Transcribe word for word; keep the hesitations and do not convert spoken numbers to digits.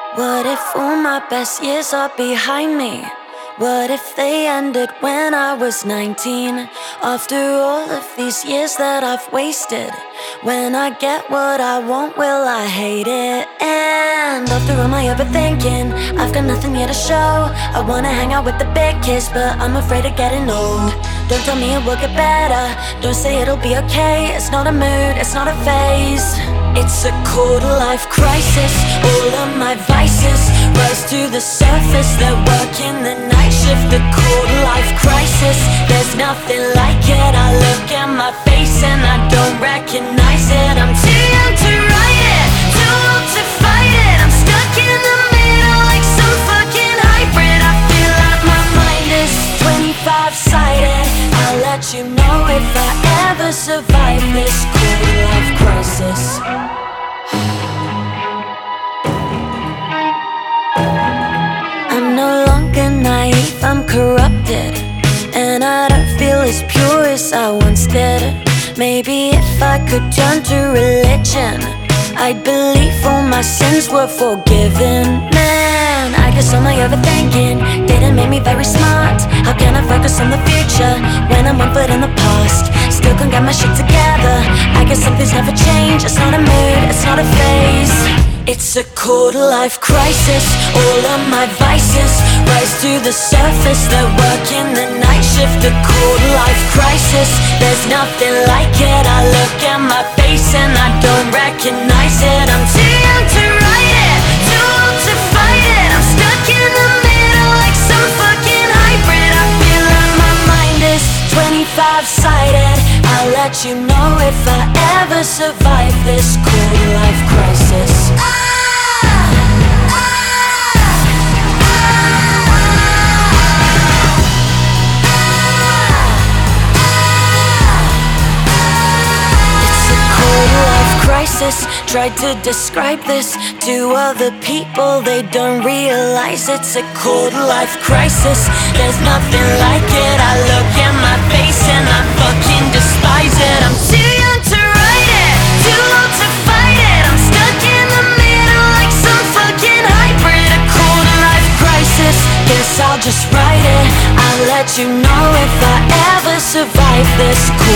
What if all my best years are behind me? What if they ended when I was nineteen? After all of these years that I've wasted, when I get what I want, will I hate it? And after all my overthinking, I've got nothing here to show. I wanna hang out with the big kids, but I'm afraid of getting old. Don't tell me it will get better, don't say it'll be okay. It's not a mood, it's not a phase. It's a quarter life crisis. All of my vices rise to the surface. They're working the night shift. The quarter life crisis, there's nothing like it. I look at my face and I don't recognize it. I'm too young to write it, too old to fight it. I'm stuck in the middle like some fucking hybrid. I feel like my mind is twenty-five sided. I'll let you know if I ever survive this quarter life crisis. I'm no longer naive, I'm corrupted, and I don't feel as pure as I once did. Maybe if I could turn to religion, I'd believe all my sins were forgiven. Man, I guess all my overthinking didn't make me very smart. How can I focus on the future when I'm one foot in the past? Still can't get my shit together. I guess something's never changed. It's not a mood, it's not a phase. It's a quarter life crisis. All of my vices rise to the surface. They're working the night shift. A quarter life crisis, there's nothing like it. I look at my face and I don't recognize it. I'm too young to write it, too old to fight it. I'm stuck in the middle like some fucking hybrid. I feel like my mind is twenty-five sided. I'll let you know if I ever survive this quarter life crisis. Crisis. Tried to describe this to other people, they don't realize it's a quarter life crisis. There's nothing like it. I look at my face and I fucking despise it. I'm too young to write it, too old to fight it. I'm stuck in the middle like some fucking hybrid. A quarter life crisis, guess I'll just write it. I'll let you know if I ever survive this.